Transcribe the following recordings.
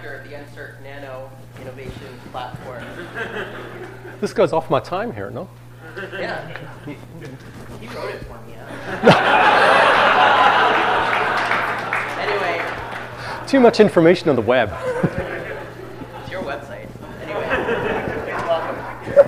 director of the Uncert Nano Innovation Platform. This goes off my time here, no? Yeah. He wrote it for me, yeah. Anyway. Too much information on the web. It's your website. Anyway. You're welcome.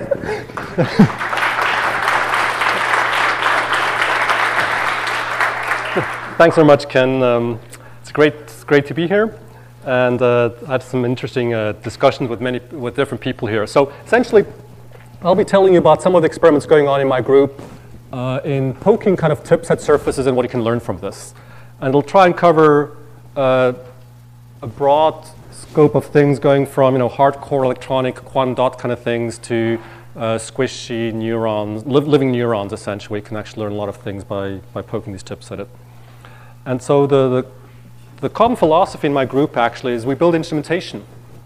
Thanks very much, Ken. It's great to be here. And I had some interesting discussions with different people here. So essentially, I'll be telling you about some of the experiments going on in my group in poking kind of tips at surfaces and what you can learn from this. And we'll try and cover a broad scope of things going from hardcore electronic quantum dot kind of things to squishy neurons, living neurons essentially. You can actually learn a lot of things by poking these tips at it. And so the common philosophy in my group actually is we build instrumentation.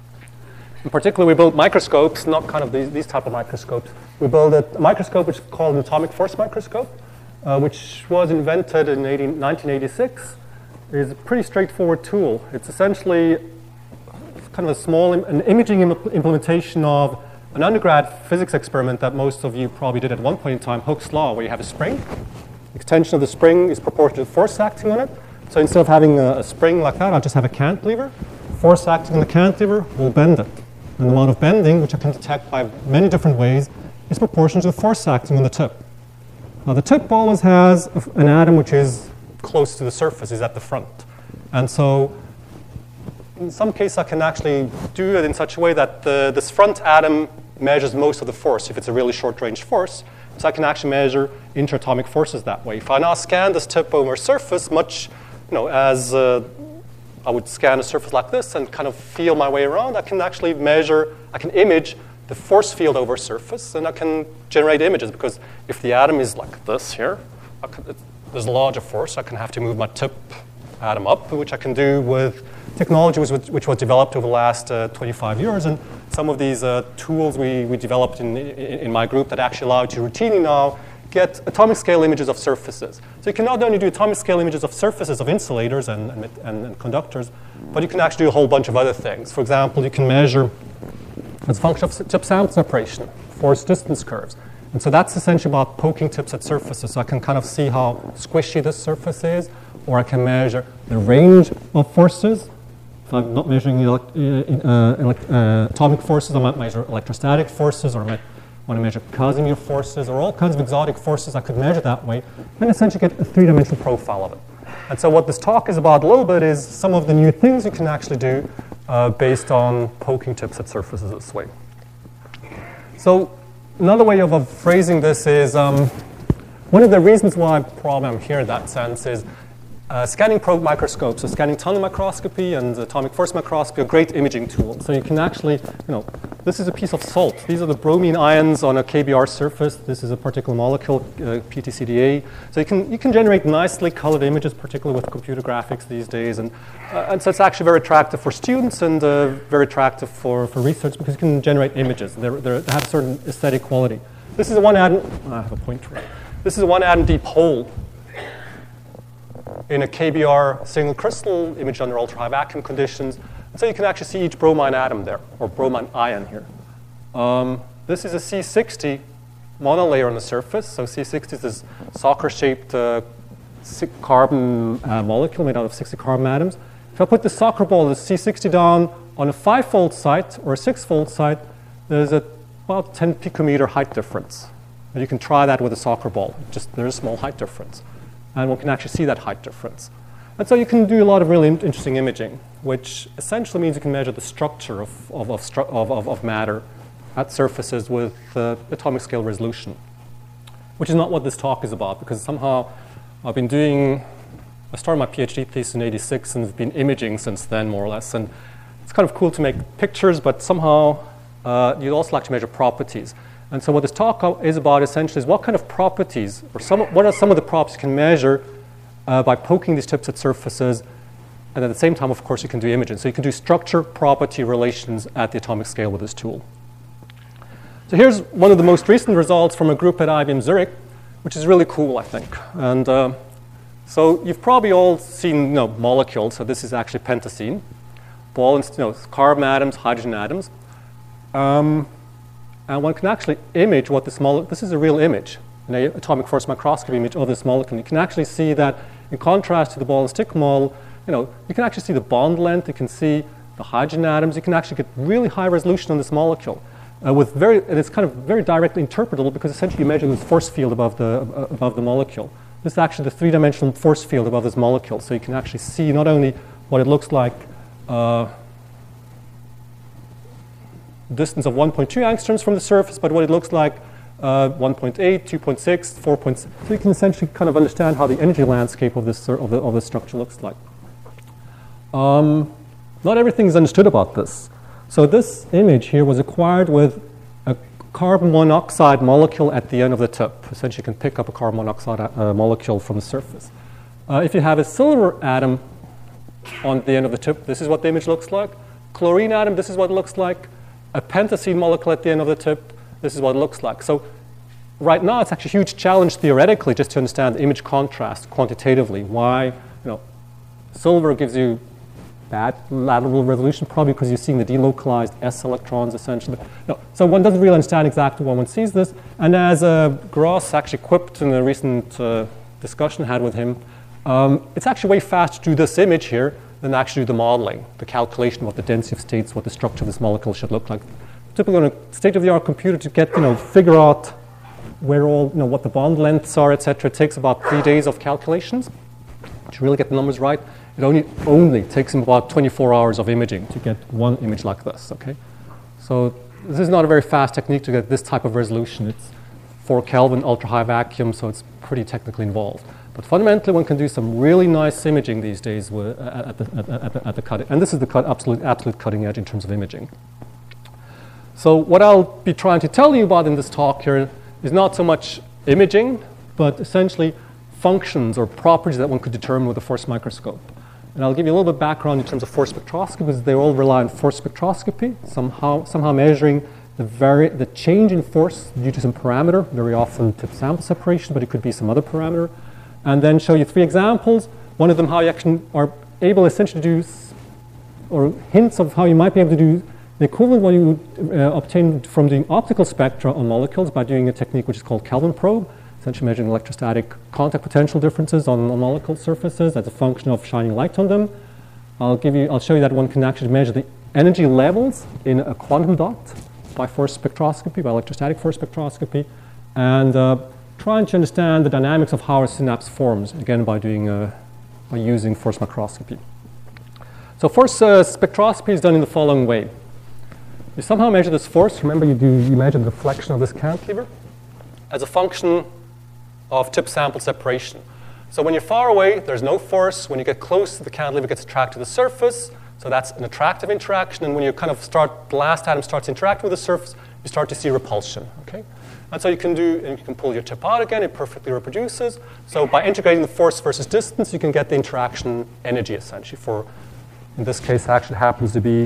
In particular, we build microscopes, not kind of these type of microscopes. We build a microscope which is called an atomic force microscope, which was invented in 1986. It's a pretty straightforward tool. It's essentially kind of an imaging implementation of an undergrad physics experiment that most of you probably did at one point in time, Hooke's law, where you have a spring. The extension of the spring is proportional to the force acting on it. So instead of having a spring like that, I'll just have a cantilever. Force acting on the cantilever will bend it. And the amount of bending, which I can detect by many different ways, is proportional to the force acting on the tip. Now the tip always has an atom which is close to the surface, is at the front. And so in some cases I can actually do it in such a way that this front atom measures most of the force, if it's a really short-range force. So I can actually measure interatomic forces that way. If I now scan this tip over a surface, much as I would scan a surface like this and kind of feel my way around, I can actually I can image the force field over a surface, and I can generate images, because if the atom is like this here, there's a larger force. I can have to move my tip atom up, which I can do with technology which was developed over the last 25 years. And some of these tools we developed in my group that actually allow you to routinely now get atomic scale images of surfaces. So you can not only do atomic scale images of surfaces of insulators and conductors, but you can actually do a whole bunch of other things. For example, you can measure, as a function of tip sample separation, force distance curves. And so that's essentially about poking tips at surfaces. So I can kind of see how squishy this surface is, or I can measure the range of forces. If I'm not measuring atomic forces, I might measure electrostatic forces, or I might want to measure Casimir forces, or all kinds of exotic forces I could measure that way, and essentially get a three-dimensional profile of it. And so what this talk is about a little bit is some of the new things you can actually do based on poking tips at surfaces this way. So another way of phrasing this is, one of the reasons why probably I'm here in that sense is scanning probe microscopes, so scanning tunnel microscopy and atomic force microscopy are great imaging tools. So you can actually, this is a piece of salt. These are the bromine ions on a KBr surface. This is a particular molecule, PTCDA. So you can generate nicely colored images, particularly with computer graphics these days. And so it's actually very attractive for students and very attractive for research, because you can generate images. They have a certain aesthetic quality. This is a one atom, I have a pointer. This is a one atom deep hole in a KBr single crystal image under ultra-high vacuum conditions. And so you can actually see each bromine atom there, or bromine ion here. This is a C60 monolayer on the surface. So C60 is this soccer-shaped carbon molecule made out of 60 carbon atoms. If I put the soccer ball, the C60 down on a 5-fold site or a 6-fold site, there's about 10 picometer height difference. And you can try that with a soccer ball. There's a small height difference. And one can actually see that height difference. And so you can do a lot of really interesting imaging, which essentially means you can measure the structure of matter at surfaces with atomic scale resolution, which is not what this talk is about, because somehow I started my PhD thesis in '86 and have been imaging since then, more or less. And it's kind of cool to make pictures, but somehow you'd also like to measure properties. And so what this talk is about essentially is what kind of properties, what are some of the properties you can measure by poking these tips at surfaces, and at the same time, of course, you can do imaging. So you can do structure-property relations at the atomic scale with this tool. So here's one of the most recent results from a group at IBM Zurich, which is really cool, I think. And so you've probably all seen molecules. So this is actually pentacene. ball and carbon atoms, hydrogen atoms. And one can actually image what this molecule, this is a real image, an atomic force microscopy image of this molecule. You can actually see that in contrast to the ball and stick model, you can actually see the bond length, you can see the hydrogen atoms, you can actually get really high resolution on this molecule. And it's kind of very directly interpretable because essentially you measure this force field above the molecule. This is actually the three-dimensional force field above this molecule. So you can actually see not only what it looks like distance of 1.2 angstroms from the surface, but what it looks like 1.8, 2.6, 4.6. So you can essentially kind of understand how the energy landscape of this structure looks like. Not everything is understood about this. So this image here was acquired with a carbon monoxide molecule at the end of the tip. Essentially, you can pick up a carbon monoxide molecule from the surface. If you have a silver atom on the end of the tip, this is what the image looks like. Chlorine atom, this is what it looks like. A pentacene molecule at the end of the tip, this is what it looks like. So right now, it's actually a huge challenge theoretically just to understand image contrast quantitatively. Why, silver gives you bad lateral resolution, probably because you're seeing the delocalized s electrons essentially. No. So one doesn't really understand exactly why one sees this. And as Gross actually quipped in a recent discussion I had with him, it's actually way faster to do this image here than actually do the modeling, the calculation of what the density of states, what the structure of this molecule should look like. Typically on a state-of-the-art computer to get, figure out where all, what the bond lengths are, etc. It takes about 3 days of calculations to really get the numbers right. It only takes him about 24 hours of imaging to get one image like this, okay? So this is not a very fast technique to get this type of resolution. It's 4 Kelvin, ultra-high vacuum, so it's pretty technically involved. But fundamentally, one can do some really nice imaging these days at the cutting, and this is the absolute cutting edge in terms of imaging. So what I'll be trying to tell you about in this talk here is not so much imaging, but essentially functions or properties that one could determine with a force microscope. And I'll give you a little bit of background in terms of force spectroscopy because they all rely on force spectroscopy, somehow measuring the change in force due to some parameter, very often tip sample separation, but it could be some other parameter. And then show you 3 examples. One of them how you actually are able essentially to do, or hints of how you might be able to do the equivalent what you would obtain from doing optical spectra on molecules by doing a technique which is called Kelvin probe, essentially measuring electrostatic contact potential differences on molecule surfaces as a function of shining light on them. I'll show you that one can actually measure the energy levels in a quantum dot by force spectroscopy, by electrostatic force spectroscopy, and trying to understand the dynamics of how a synapse forms, again by using force microscopy. So force spectroscopy is done in the following way. You somehow measure this force. Remember, you measure the deflection of this cantilever as a function of tip sample separation. So when you're far away, there's no force. When you get close, the cantilever gets attracted to the surface. So that's an attractive interaction. And when you kind of the last atom starts interacting with the surface, you start to see repulsion. Okay? And so you can pull your tip out again. It perfectly reproduces. So by integrating the force versus distance, you can get the interaction energy essentially for, in this case, actually happens to be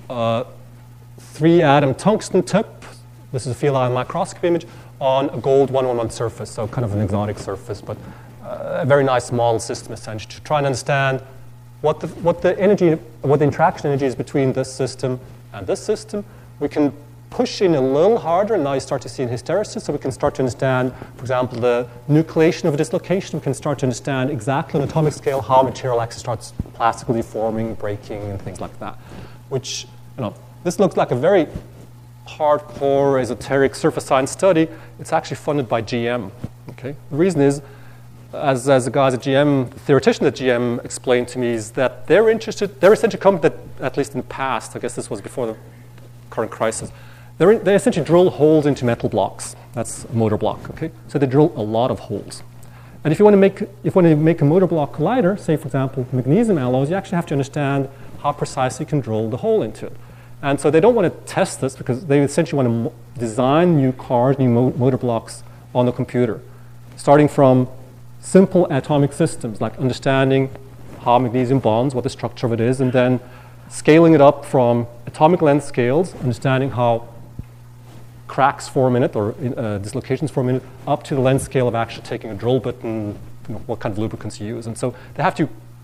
3-atom tungsten tip. This is a field ion microscopy image on a gold 111 surface, so kind of an exotic surface, but a very nice model system essentially to try and understand what the interaction energy is between this system and this system. We can push in a little harder, and now you start to see an hysteresis, so we can start to understand, for example, the nucleation of a dislocation. We can start to understand exactly on an atomic scale how material actually starts plastically deforming, breaking, and things like that, which, this looks like a very hardcore, esoteric surface science study. It's actually funded by GM. Okay? The reason is, as the guys at GM, the theoreticians at GM explained to me, is that they're essentially a company that, at least in the past, I guess this was before the current crisis, they essentially drill holes into metal blocks. That's a motor block. Okay? So they drill a lot of holes. And if you want to make a motor block collider, say for example magnesium alloys, you actually have to understand how precisely you can drill the hole into it. And so they don't want to test this because they essentially want to design new cars, new motor blocks on the computer, starting from simple atomic systems, like understanding how magnesium bonds, what the structure of it is, and then scaling it up from atomic length scales, understanding how cracks form in it or dislocations form in it, up to the length scale of actually taking a drill bit and what kind of lubricants you use. And so they have to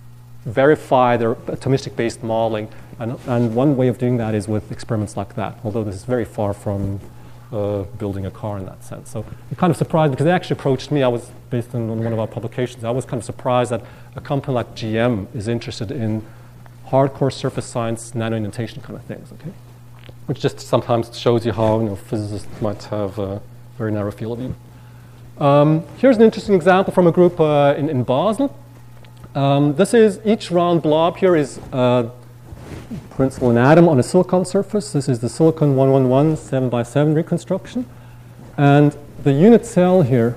verify their atomistic-based modeling. And one way of doing that is with experiments like that, although this is very far from building a car in that sense. So I'm kind of surprised because they actually approached me. I was based on one of our publications. I was kind of surprised that a company like GM is interested in hardcore surface science, nano-indentation kind of things, okay? Which just sometimes shows you how physicists might have a very narrow field of view. Here's an interesting example from a group in Basel. This is, each round blob here is principal an atom on a silicon surface. This is the silicon 111 7x7 reconstruction. And the unit cell here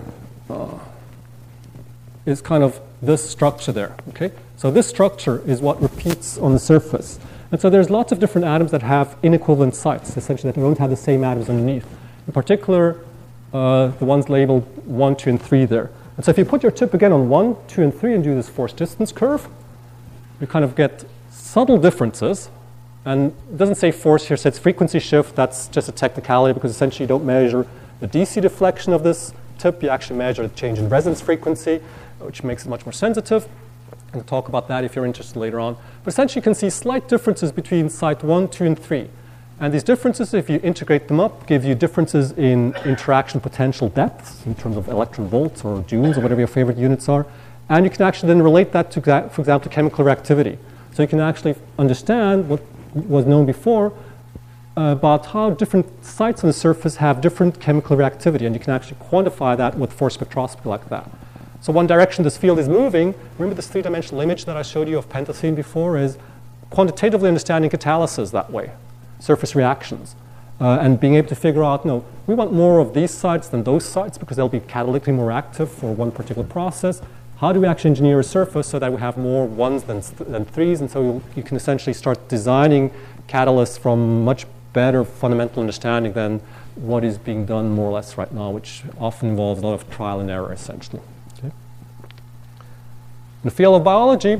is kind of this structure there, okay? So this structure is what repeats on the surface. And so there's lots of different atoms that have inequivalent sites, essentially that don't have the same atoms underneath. In particular, the ones labeled 1, 2, and 3 there. And so if you put your tip again on 1, 2, and 3 and do this force distance curve, you kind of get subtle differences. And it doesn't say force here, it says frequency shift. That's just a technicality because essentially you don't measure the DC deflection of this tip. You actually measure the change in resonance frequency, which makes it much more sensitive. We'll talk about that if you're interested later on. But essentially you can see slight differences between site 1, 2, and 3. And these differences, if you integrate them up, give you differences in interaction potential depths in terms of electron volts or joules or whatever your favorite units are. And you can actually then relate that to, for example, chemical reactivity. So you can actually understand what was known before about how different sites on the surface have different chemical reactivity. And you can actually quantify that with force spectroscopy like that. So one direction this field is moving, remember this three-dimensional image that I showed you of pentothene before, is quantitatively understanding catalysis that way, surface reactions, and being able to figure out, we want more of these sites than those sites because they'll be catalytically more active for one particular process. How do we actually engineer a surface so that we have more ones than threes? And so you can essentially start designing catalysts from much better fundamental understanding than what is being done more or less right now, which often involves a lot of trial and error, essentially. Okay. In the field of biology,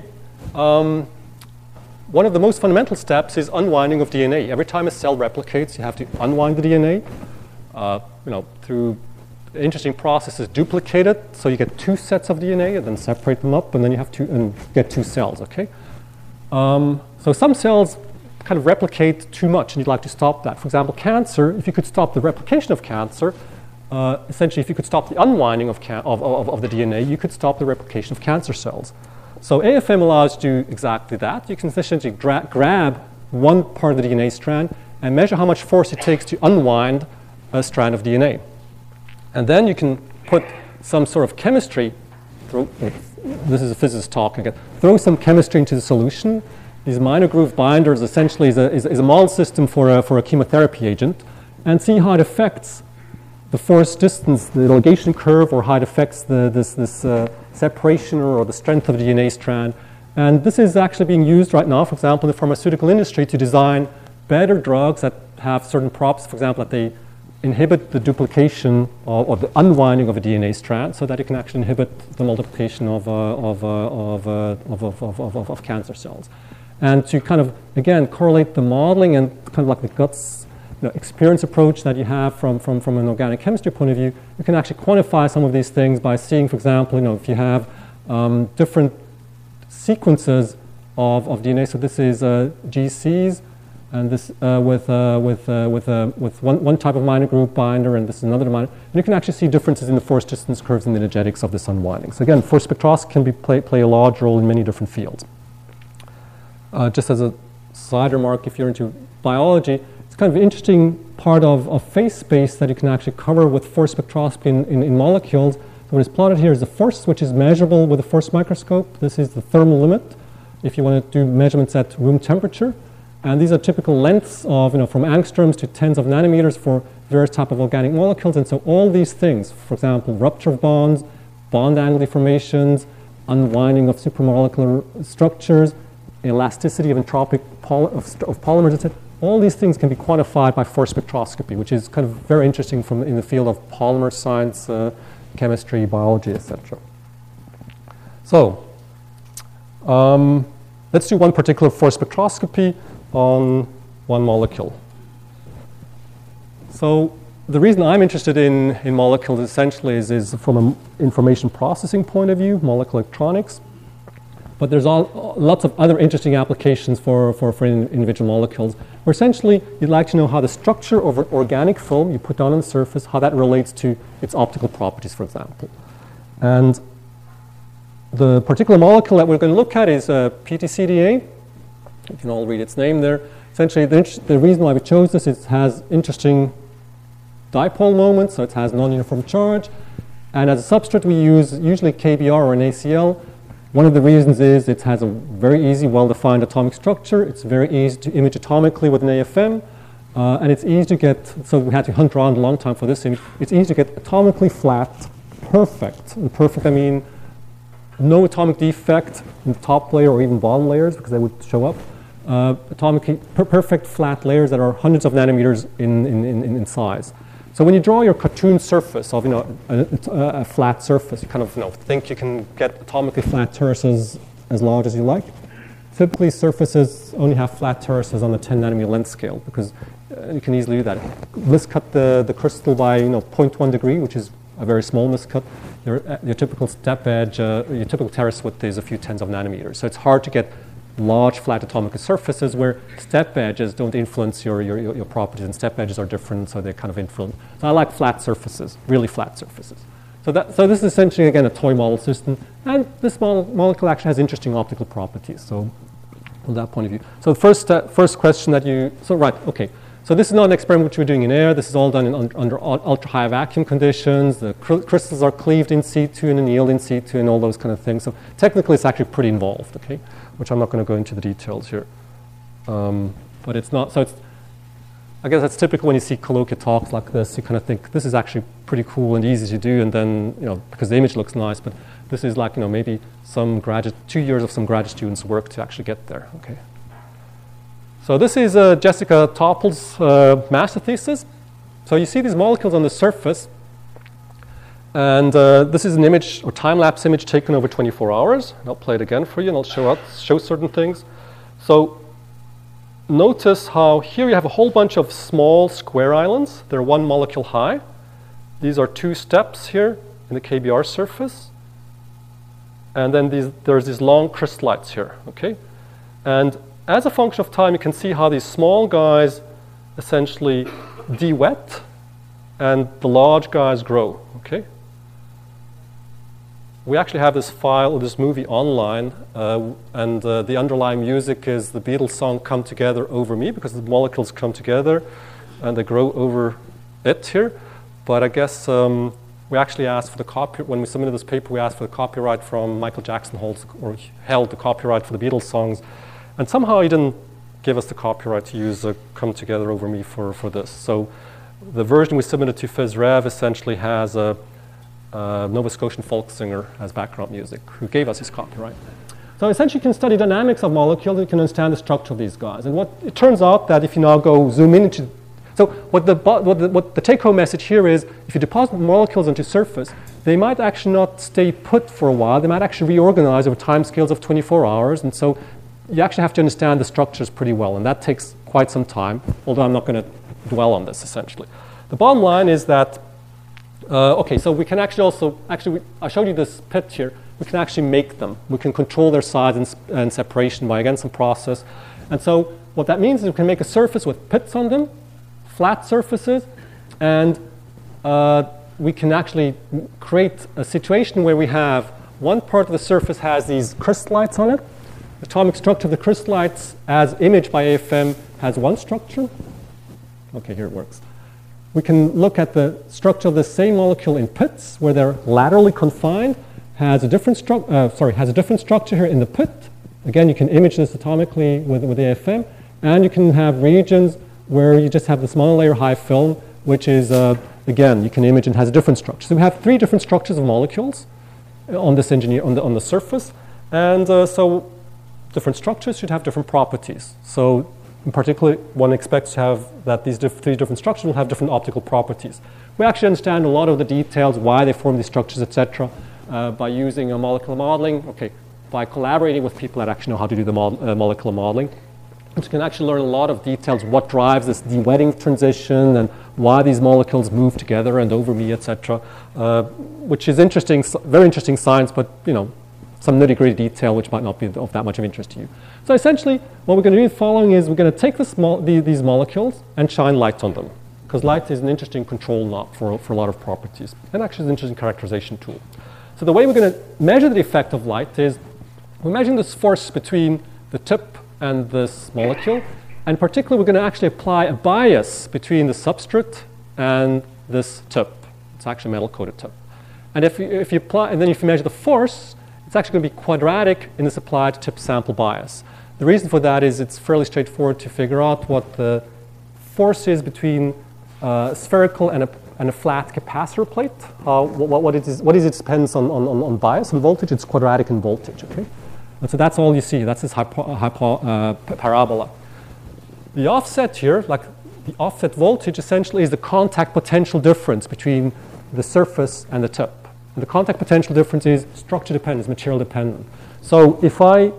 one of the most fundamental steps is unwinding of DNA. Every time a cell replicates, you have to unwind the DNA. Through interesting processes, duplicate it, so you get two sets of DNA, and then separate them up, and then you have to get two cells. Okay. So some cells kind of replicate too much, and you'd like to stop that. For example, cancer. If you could stop the replication of cancer, essentially, if you could stop the unwinding of the DNA, you could stop the replication of cancer cells. So AFM allows you to do exactly that. You can essentially grab one part of the DNA strand and measure how much force it takes to unwind a strand of DNA. And then you can put some sort of chemistry, this is a physicist talking again, throw some chemistry into the solution. These minor groove binders essentially is a model system for a chemotherapy agent, and see how it affects the force distance, the elongation curve, or how it affects this separation or the strength of the DNA strand. And this is actually being used right now, for example, in the pharmaceutical industry to design better drugs that have certain properties, for example, that they inhibit the duplication or the unwinding of a DNA strand so that it can actually inhibit the multiplication of cancer cells. And to kind of, again, correlate the modeling and kind of like the guts experience approach that you have from an organic chemistry point of view, you can actually quantify some of these things by seeing, for example, if you have different sequences of DNA. So this is GCs, and this with one type of minor group binder, and this is another minor. And you can actually see differences in the force distance curves and the energetics of this unwinding. So again, force spectroscopy can play a large role in many different fields. Just as a side remark, if you're into biology, it's kind of an interesting part of phase space that you can actually cover with force spectroscopy in molecules. So what is plotted here is the force, which is measurable with a force microscope. This is the thermal limit if you want to do measurements at room temperature. And these are typical lengths of, from angstroms to tens of nanometers for various types of organic molecules. And so all these things, for example, rupture of bonds, bond angle deformations, unwinding of supramolecular structures, elasticity of entropic of polymers, etc. All these things can be quantified by force spectroscopy, which is kind of very interesting in the field of polymer science, chemistry, biology, etc. So let's do one particular force spectroscopy on one molecule. So the reason I'm interested in molecules essentially is from an information processing point of view, molecular electronics. but there's lots of other interesting applications for individual molecules, where essentially you'd like to know how the structure of an organic film you put down on the surface, how that relates to its optical properties, for example. And the particular molecule that we're going to look at is PTCDA. You can all read its name there. Essentially, the reason why we chose this is it has interesting dipole moments, so it has non-uniform charge. And as a substrate, we use usually KBr or an ACL. One of the reasons is it has a very easy, well-defined atomic structure. It's very easy to image atomically with an AFM. And it's easy to get, so we had to hunt around a long time for this image. It's easy to get atomically flat, perfect. And perfect, I mean, no atomic defect in the top layer or even bottom layers, because they would show up. Atomically perfect flat layers that are hundreds of nanometers in size. So when you draw your cartoon surface of a flat surface, you kind of think you can get atomically flat terraces as large as you like. Typically, surfaces only have flat terraces on the 10 nanometer length scale because you can easily do that. Miscut the crystal by 0.1 degree, which is a very small miscut. Your typical step edge, your typical terrace width is a few tens of nanometers. So it's hard to get large flat atomic surfaces where step edges don't influence your properties, and step edges are different, so they kind of influence. So I like flat surfaces, really flat surfaces. So this is essentially, again, a toy model system, and this molecule actually has interesting optical properties. So from that point of view. So the first question that So this is not an experiment which we're doing in air. This is all done under ultra-high vacuum conditions. The crystals are cleaved in situ and annealed in situ and all those kind of things. So technically, it's actually pretty involved, okay? Which I'm not going to go into the details here. But it's not, so it's, I guess that's typical when you see colloquial talks like this. You kind of think, this is actually pretty cool and easy to do, and then, because the image looks nice, but this is like, maybe some 2 years of some graduate students' work to actually get there, okay? So this is Jessica Topple's master thesis. So you see these molecules on the surface, and this is an image or time-lapse image taken over 24 hours. And I'll play it again for you, and I'll show certain things. So notice how here you have a whole bunch of small square islands. They're 1 molecule high. These are 2 steps here in the KBr surface. And then there's these long crystallites here, okay? And as a function of time, you can see how these small guys essentially de-wet and the large guys grow, okay? We actually have this file, this movie online, and the underlying music is the Beatles song Come Together Over Me, because the molecules come together and they grow over it here. But I guess we actually asked for the copyright, when we submitted this paper, we asked for the copyright from Michael Jackson, held the copyright for the Beatles songs. And somehow he didn't give us the copyright to use Come Together Over Me for this. So the version we submitted to FizRev essentially has a Nova Scotian folk singer as background music who gave us his copyright. So essentially you can study dynamics of molecules, you can understand the structure of these guys. And it turns out that if you now go zoom in into, so what the take-home message here is, if you deposit molecules onto surface, they might actually not stay put for a while, they might actually reorganize over timescales of 24 hours, and so you actually have to understand the structures pretty well, and that takes quite some time, although I'm not going to dwell on this, essentially. The bottom line is that, so we can actually I showed you this pit here. We can actually make them. We can control their size and separation by, again, some process. And so what that means is we can make a surface with pits on them, flat surfaces, and we can actually create a situation where we have one part of the surface has these crystallites on it. The atomic structure of the crystallites, as imaged by AFM, has one structure. Okay, here it works. We can look at the structure of the same molecule in pits, where they're laterally confined. Has a different structure here in the pit. Again, you can image this atomically with AFM, and you can have regions where you just have this monolayer high film, which is again you can image and has a different structure. So we have 3 different structures of molecules on this on the surface, and so different structures should have different properties. So in particular, one expects to have that these 3 different structures will have different optical properties. We actually understand a lot of the details, why they form these structures, etc., by using molecular modeling, by collaborating with people that actually know how to do the molecular modeling. And you can actually learn a lot of details, what drives this de-wetting transition and why these molecules move together and over me, etc., which is interesting, very interesting science, but some nitty-gritty detail which might not be of that much of interest to you. So essentially, what we're going to do the following is we're going to take these molecules and shine light on them, because light is an interesting control knob for a lot of properties, and actually is an interesting characterization tool. So the way we're going to measure the effect of light is we're measuring this force between the tip and this molecule, and particularly we're going to actually apply a bias between the substrate and this tip. It's actually a metal-coated tip. And if you apply, and then if you measure the force, it's actually going to be quadratic in this applied tip sample bias. The reason for that is it's fairly straightforward to figure out what the force is between a spherical and a flat capacitor plate. What is it depends on bias and voltage. It's quadratic in voltage. Okay, and so that's all you see. That's this parabola. The offset here, like the offset voltage, essentially is the contact potential difference between the surface and the tip. And the contact potential difference is structure dependent, is material dependent. So if I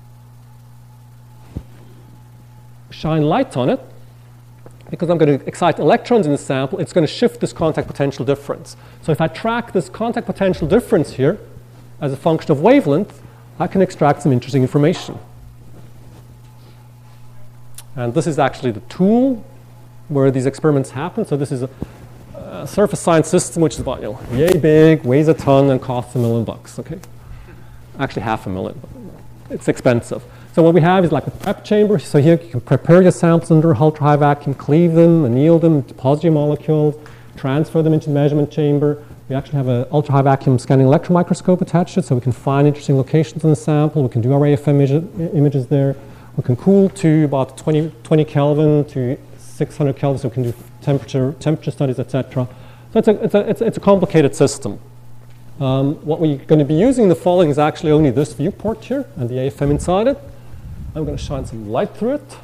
shine light on it, because I'm going to excite electrons in the sample, it's going to shift this contact potential difference. So if I track this contact potential difference here as a function of wavelength, I can extract some interesting information. And this is actually the tool where these experiments happen. So this is a surface science system, which is about, yay big, weighs a ton, and costs $1 million. Okay, actually $500,000. It's expensive. So what we have is like a prep chamber. So here you can prepare your samples under ultra-high vacuum, cleave them, anneal them, deposit your molecules, transfer them into the measurement chamber. We actually have an ultra-high vacuum scanning electron microscope attached to it, so we can find interesting locations in the sample. We can do our AFM images there. We can cool to about 20 Kelvin to 600 Kelvin, so we can do temperature studies, etc. So it's a complicated system. What we're going to be using in the following is actually only this viewport here and the AFM inside it. I'm going to shine some light through it.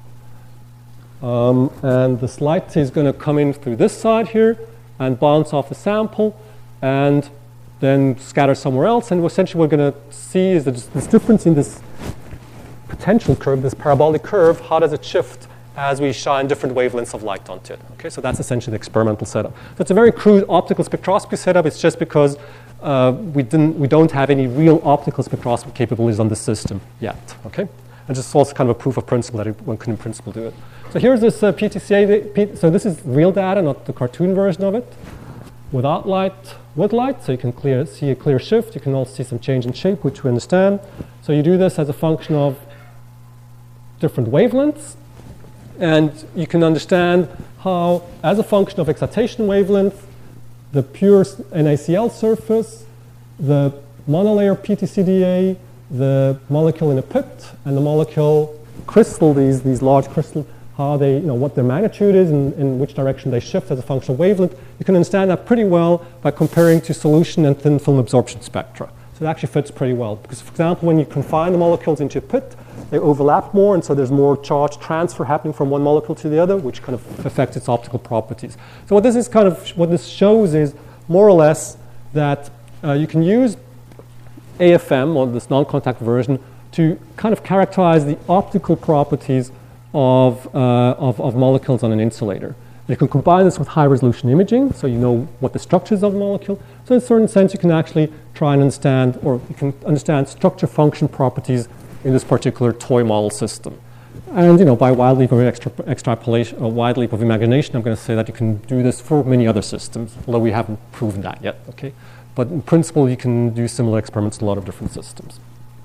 And this light is going to come in through this side here and bounce off the sample and then scatter somewhere else. And essentially what we're going to see is that this difference in this potential curve, this parabolic curve, how does it shift as we shine different wavelengths of light onto it. Okay, so that's essentially the experimental setup. So it's a very crude optical spectroscopy setup. It's just because we don't have any real optical spectroscopy capabilities on the system yet. Okay, and just also kind of a proof of principle that one can in principle do it. So here's this PTCA. So this is real data, not the cartoon version of it. Without light, with light, so you can see a clear shift. You can also see some change in shape, which we understand. So you do this as a function of different wavelengths. And you can understand how, as a function of excitation wavelength, the pure NaCl surface, the monolayer PTCDA, the molecule in a pit, and the molecule crystal, these large crystals, how they, what their magnitude is and in which direction they shift as a function of wavelength. You can understand that pretty well by comparing to solution and thin film absorption spectra. So it actually fits pretty well. Because, for example, when you confine the molecules into a pit, they overlap more, and so there's more charge transfer happening from one molecule to the other, which kind of affects its optical properties. So what this shows is more or less that you can use AFM, or this non-contact version, to kind of characterize the optical properties of molecules on an insulator. You can combine this with high-resolution imaging, so you know what the structures of the molecule. So in a certain sense, you can actually try and understand, or you can understand structure-function properties in this particular toy model system. And by wide leap of extrapolation or wide leap of imagination, I'm going to say that you can do this for many other systems, although we haven't proven that yet. Okay, but in principle, you can do similar experiments in a lot of different systems.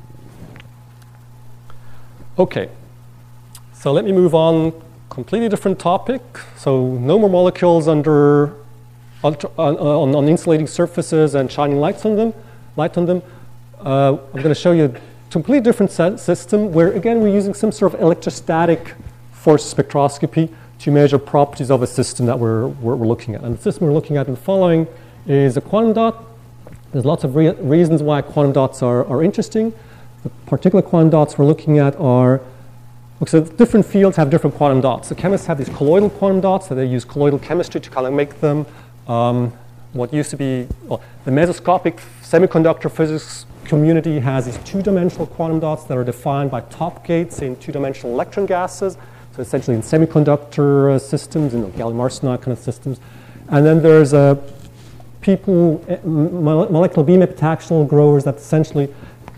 Okay, so let me move on. Completely different topic. So no more molecules on insulating surfaces and shining light on them. I'm going to show you a completely different system where, again, we're using some sort of electrostatic force spectroscopy to measure properties of a system that we're looking at. And the system we're looking at in the following is a quantum dot. There's lots of reasons why quantum dots are interesting. The particular quantum dots we're looking at are, so different fields have different quantum dots. The chemists have these colloidal quantum dots, so they use colloidal chemistry to kind of make them. What used to be, the mesoscopic semiconductor physics community has these two-dimensional quantum dots that are defined by top gates in two-dimensional electron gases. So essentially in semiconductor systems, gallium arsenide kind of systems. And then there's molecular beam epitaxial growers that essentially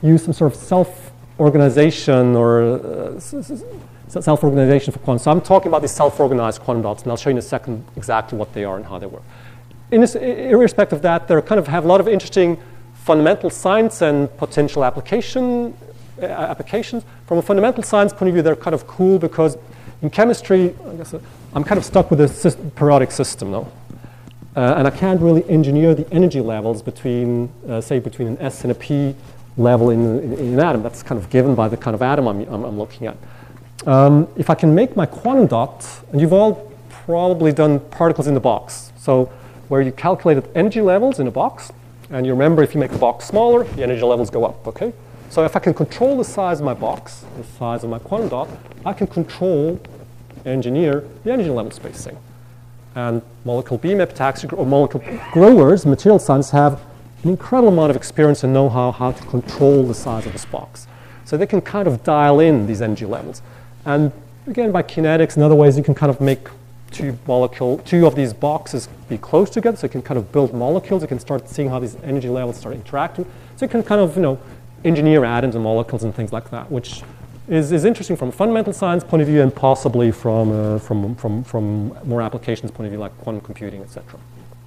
use some sort of self-organization or self-organization for quantum. So I'm talking about these self-organized quantum dots, and I'll show you in a second exactly what they are and how they work. Irrespective of that, they kind of have a lot of interesting fundamental science and potential applications. From a fundamental science point of view, they're kind of cool because in chemistry, I guess I'm kind of stuck with a periodic system now. And I can't really engineer the energy levels between, say, between an S and a P level in an atom. That's kind of given by the kind of atom I'm looking at. If I can make my quantum dot, and you've all probably done particles in the box. So where you calculated energy levels in a box, and you remember if you make the box smaller, the energy levels go up, okay? So if I can control the size of my box, the size of my quantum dot, I can engineer the energy level spacing. And molecular beam epitaxy or molecular growers, material scientists, have an incredible amount of experience and know-how how to control the size of this box. So they can kind of dial in these energy levels. And again, by kinetics and other ways, you can kind of make two of these boxes be close together. So you can kind of build molecules. You can start seeing how these energy levels start interacting. So you can kind of, engineer atoms and molecules and things like that, which is interesting from a fundamental science point of view and possibly from more applications point of view, like quantum computing, etc.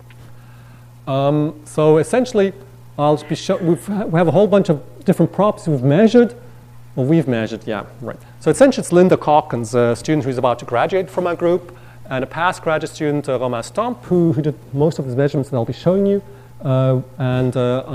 So essentially, I'll be we have a whole bunch of different props we've measured. Well, we've measured, yeah, right. So essentially, it's Linda Calkins, a student who's about to graduate from my group, and a past graduate student, Romain Stamp, who did most of his measurements that I'll be showing you. And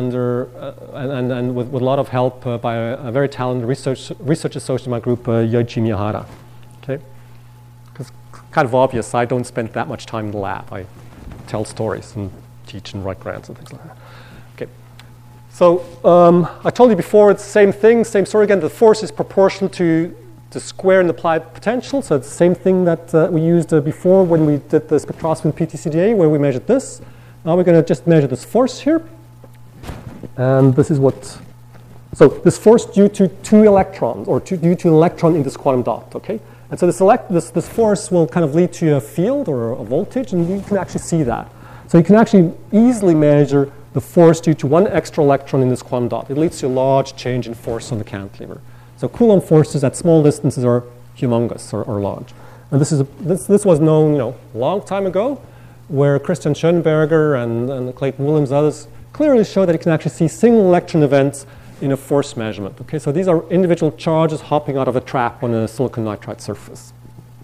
with a lot of help by a very talented research associate in my group, Yoichi Miyahara. Okay, because kind of obvious, I don't spend that much time in the lab. I tell stories and teach and write grants and things like that. Okay, so I told you before, it's the same thing, same story again. The force is proportional to the square in the applied potential. So it's the same thing that we used before when we did the spectroscopy in PTCDA, where we measured this. Now we're going to just measure this force here. And this is so this force due to two electrons, or due to an electron in this quantum dot, okay? And so this force will kind of lead to a field or a voltage, and you can actually see that. So you can actually easily measure the force due to one extra electron in this quantum dot. It leads to a large change in force on the cantilever. So Coulomb forces at small distances are humongous or large. And this was known, a long time ago, where Christian Schoenberger and Clayton Williams and others clearly show that you can actually see single electron events in a force measurement. Okay, so these are individual charges hopping out of a trap on a silicon nitride surface.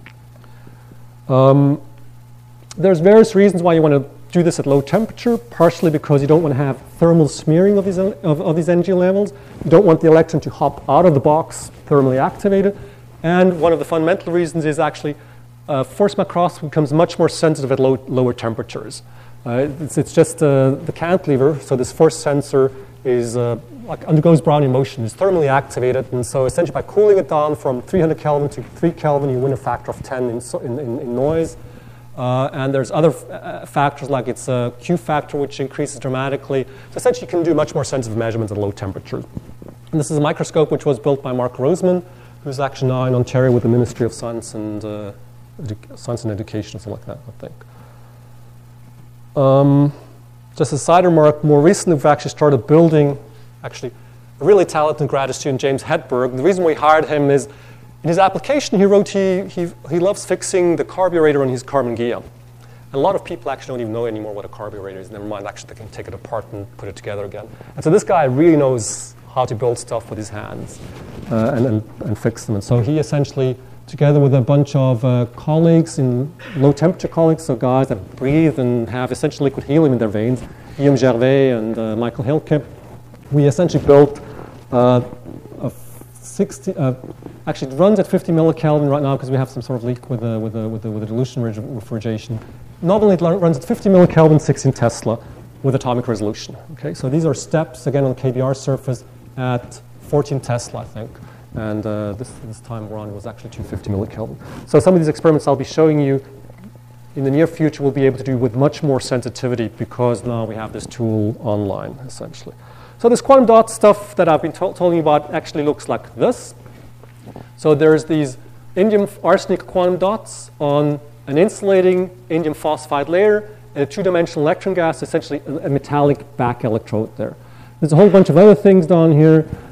There's various reasons why you want to do this at low temperature, partially because you don't want to have thermal smearing of these energy levels. You don't want the electron to hop out of the box thermally activated. And one of the fundamental reasons is actually force microscopy becomes much more sensitive at lower temperatures. It's just the cantilever, so this force sensor is undergoes Brownian motion, is thermally activated, and so essentially by cooling it down from 300 Kelvin to 3 Kelvin, you win a factor of 10 in noise. And there's other factors like its Q factor, which increases dramatically. So essentially you can do much more sensitive measurements at low temperatures. And this is a microscope which was built by Mark Roseman, who's actually now in Ontario with the Ministry of Science and Education, or something like that, I think. Just a side remark, more recently we've actually started building, a really talented graduate student, James Hedberg. The reason we hired him is, in his application he wrote he loves fixing the carburetor on his Carbon Ghia. And a lot of people actually don't even know anymore what a carburetor is, never mind actually they can take it apart and put it together again. And so this guy really knows how to build stuff with his hands and fix them. And so he essentially, together with a bunch of colleagues, low temperature colleagues, so guys that breathe and have essentially liquid helium in their veins, Guillaume Gervais and Michael Hilke, we essentially built actually it runs at 50 millikelvin right now because we have some sort of leak with the dilution refrigeration. Normally it runs at 50 millikelvin, 16 Tesla with atomic resolution. Okay, so these are steps, again, on the KBR surface at 14 Tesla, I think. And this time around was actually 250 millikelvin. So some of these experiments I'll be showing you in the near future we'll be able to do with much more sensitivity because now we have this tool online, essentially. So this quantum dot stuff that I've been telling you about actually looks like this. So there's these indium arsenic quantum dots on an insulating indium phosphide layer and a two-dimensional electron gas, essentially a metallic back electrode there. There's a whole bunch of other things down here.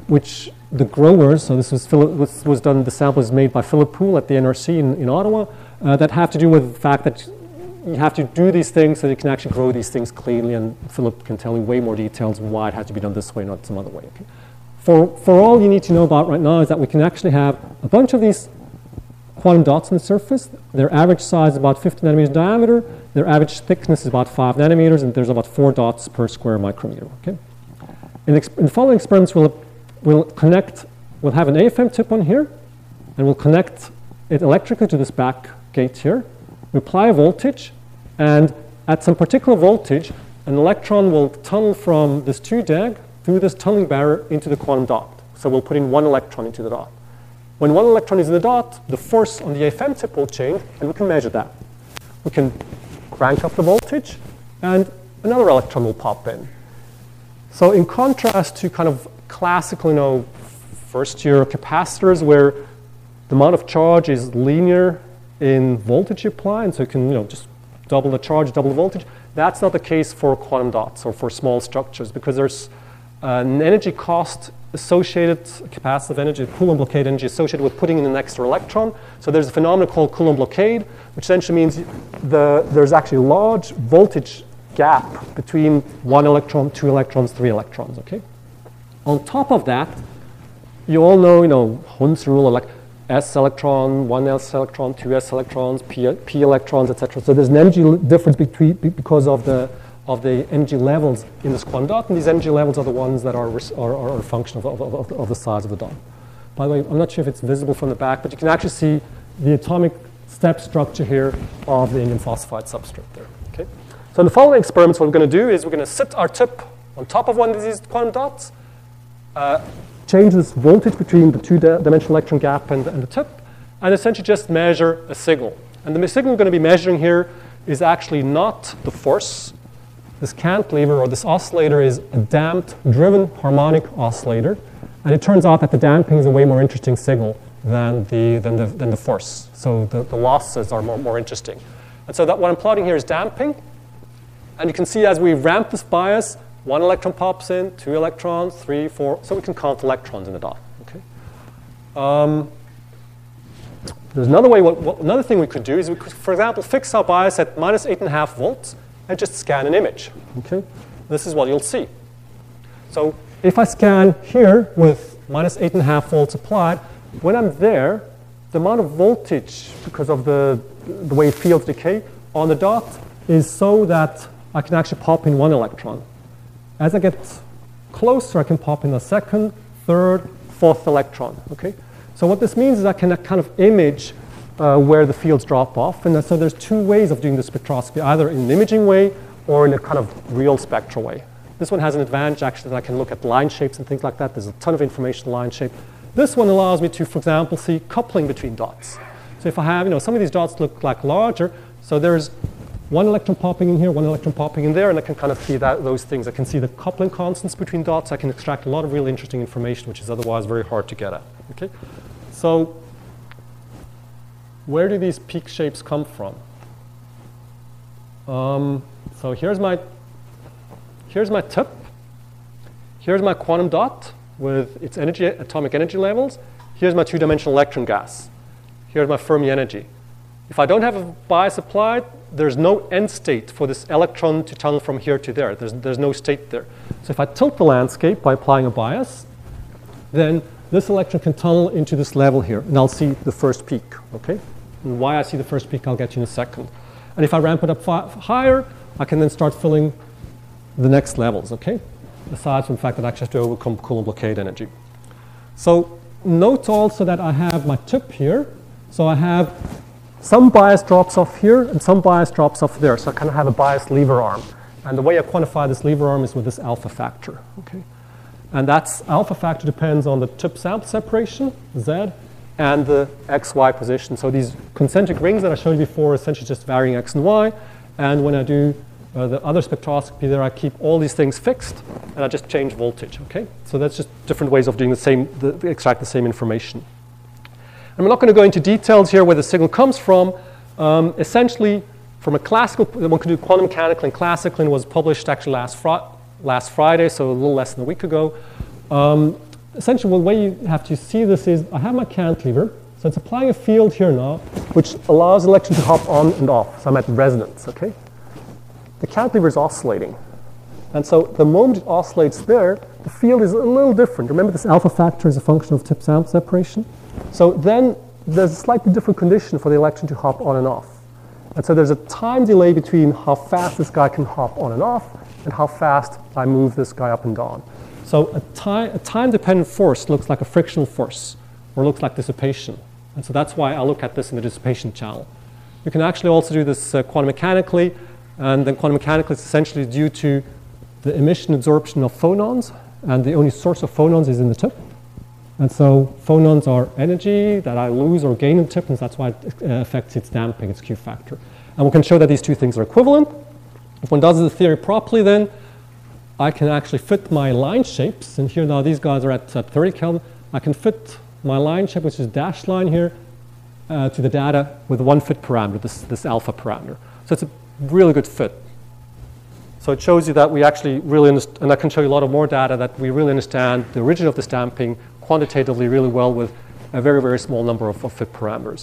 which the growers, so this was done, the sample was made by Philip Poole at the NRC in Ottawa, that have to do with the fact that you have to do these things so you can actually grow these things cleanly, and Philip can tell you way more details on why it has to be done this way, not some other way. Okay? For all you need to know about right now is that we can actually have a bunch of these quantum dots on the surface. Their average size is about 50 nanometers diameter. Their average thickness is about 5 nanometers, and there's about 4 dots per square micrometer. Okay? In the following experiments, we'll have an AFM tip on here, and we'll connect it electrically to this back gate here. We apply a voltage, and at some particular voltage, an electron will tunnel from this 2-DAG through this tunneling barrier into the quantum dot. So we'll put in 1 electron into the dot. When 1 electron is in the dot, the force on the AFM tip will change, and we can measure that. We can crank up the voltage, and another electron will pop in. So in contrast to kind of classical, first-year capacitors where the amount of charge is linear in voltage you apply, and so you can just double the charge, double the voltage. That's not the case for quantum dots or for small structures, because there's an energy cost associated, capacitive energy, Coulomb blockade energy associated with putting in an extra electron. So there's a phenomenon called Coulomb blockade, which essentially means there's actually a large voltage gap between 1 electron, 2 electrons, 3 electrons. Okay. On top of that, you all know, Hund's rule, like S electron, 1s electron, 2s electrons, p electrons, etc. So there's an energy difference because of the energy levels in this quantum dot, and these energy levels are the ones that are a function of the size of the dot. By the way, I'm not sure if it's visible from the back, but you can actually see the atomic step structure here of the indium phosphide substrate there. Okay. So in the following experiments, what we're going to do is we're going to sit our tip on top of one of these quantum dots, change this voltage between the 2-dimensional electron gap and the tip, and essentially just measure a signal. And the signal we're going to be measuring here is actually not the force. This cantilever or this oscillator is a damped, driven harmonic oscillator, and it turns out that the damping is a way more interesting signal than the force. So the losses are more interesting. And so that what I'm plotting here is damping, and you can see as we ramp this bias, 1 electron pops in, 2 electrons, 3, 4, so we can count electrons in the dot. Okay. There's another way. Another thing we could do is we could, for example, fix our bias at minus 8.5 volts and just scan an image. Okay. This is what you'll see. So if I scan here with minus 8.5 volts applied, when I'm there, the amount of voltage, because of the way fields decay on the dot, is so that I can actually pop in 1 electron. As I get closer, I can pop in a 2nd, 3rd, 4th electron. Okay? So what this means is I can kind of image where the fields drop off. And so there's 2 ways of doing the spectroscopy, either in an imaging way or in a kind of real spectral way. This one has an advantage, actually, that I can look at line shapes and things like that. There's a ton of information on line shape. This one allows me to, for example, see coupling between dots. So if I have, some of these dots look like larger. So there's 1 electron popping in here, 1 electron popping in there, and I can kind of see those things. I can see the coupling constants between dots. I can extract a lot of really interesting information, which is otherwise very hard to get at. Okay? So where do these peak shapes come from? So here's my tip. Here's my quantum dot with its atomic energy levels. Here's my 2-dimensional electron gas. Here's my Fermi energy. If I don't have a bias applied, there's no end state for this electron to tunnel from here to there. There's no state there. So if I tilt the landscape by applying a bias, then this electron can tunnel into this level here, and I'll see the first peak. Okay? And why I see the first peak, I'll get you in a second. And if I ramp it up higher, I can then start filling the next levels. Okay? Aside from the fact that I actually have to overcome Coulomb blockade energy. So note also that I have my tip here. So I have some bias drops off here and some bias drops off there. So I kind of have a bias lever arm. And the way I quantify this lever arm is with this alpha factor. Okay? And that's alpha factor depends on the tip sample separation, Z, and the XY position. So these concentric rings that I showed you before are essentially just varying X and Y. And when I do the other spectroscopy there, I keep all these things fixed, and I just change voltage. Okay? So that's just different ways of doing extract the same information. And we're not going to go into details here where the signal comes from. Essentially, from a classical, one can do quantum mechanical and classical, and was published actually last Friday, so a little less than a week ago. essentially the way you have to see this is I have my cantilever, so it's applying a field here now, which allows the electron to hop on and off. So I'm at resonance, okay? The cantilever is oscillating. And so the moment it oscillates there, the field is a little different. Remember this alpha factor is a function of tip sample separation? So then there's a slightly different condition for the electron to hop on and off. And so there's a time delay between how fast this guy can hop on and off and how fast I move this guy up and down. So a time-dependent force looks like a frictional force, or looks like dissipation. And so that's why I look at this in the dissipation channel. You can actually also do this quantum mechanically, and then quantum mechanically is essentially due to the emission absorption of phonons, and the only source of phonons is in the tip. And so phonons are energy that I lose or gain in the tip, and that's why it affects its damping, its Q factor. And we can show that these two things are equivalent. If one does the theory properly, then I can actually fit my line shapes, and here now these guys are at 30 Kelvin. I can fit my line shape, which is dashed line here, to the data with one fit parameter, this alpha parameter. So it's a really good fit. So it shows you that we actually really understand, and I can show you a lot of more data, that we really understand the origin of this damping quantitatively really well with a very, very small number of fit parameters.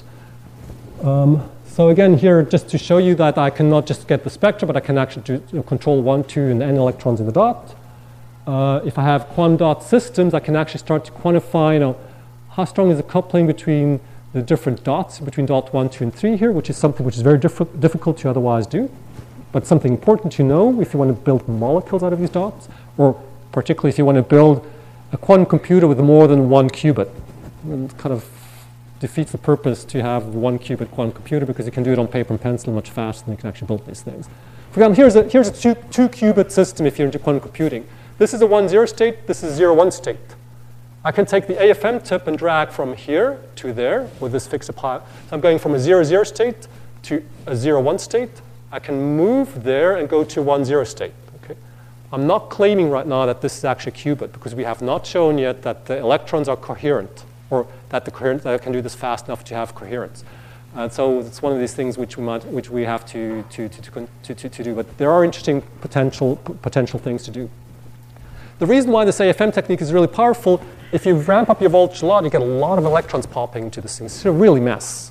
So again, here, just to show you that I can not just get the spectra, but I can actually control 1, 2, and n electrons in the dot. If I have quantum dot systems, I can actually start to quantify, how strong is the coupling between the different dots, between dot 1, 2, and 3 here, which is something which is very difficult to otherwise do, but something important to know if you want to build molecules out of these dots, or particularly if you want to build a quantum computer with more than one qubit. It kind of defeats the purpose to have one qubit quantum computer, because you can do it on paper and pencil much faster than you can actually build these things. For example, here's a two qubit system if you're into quantum computing. This is a 1-0 state, this is 0-1 state. I can take the AFM tip and drag from here to there with this fixed apply. So I'm going from a 0-0 state to a 0-1 state. I can move there and go to 1-0 state. Okay? I'm not claiming right now that this is actually a qubit, because we have not shown yet that the electrons are coherent, or that that I can do this fast enough to have coherence. And so it's one of these things which we have to do. But there are interesting potential things to do. The reason why this AFM technique is really powerful, if you ramp up your voltage a lot, you get a lot of electrons popping into this thing. It's a really mess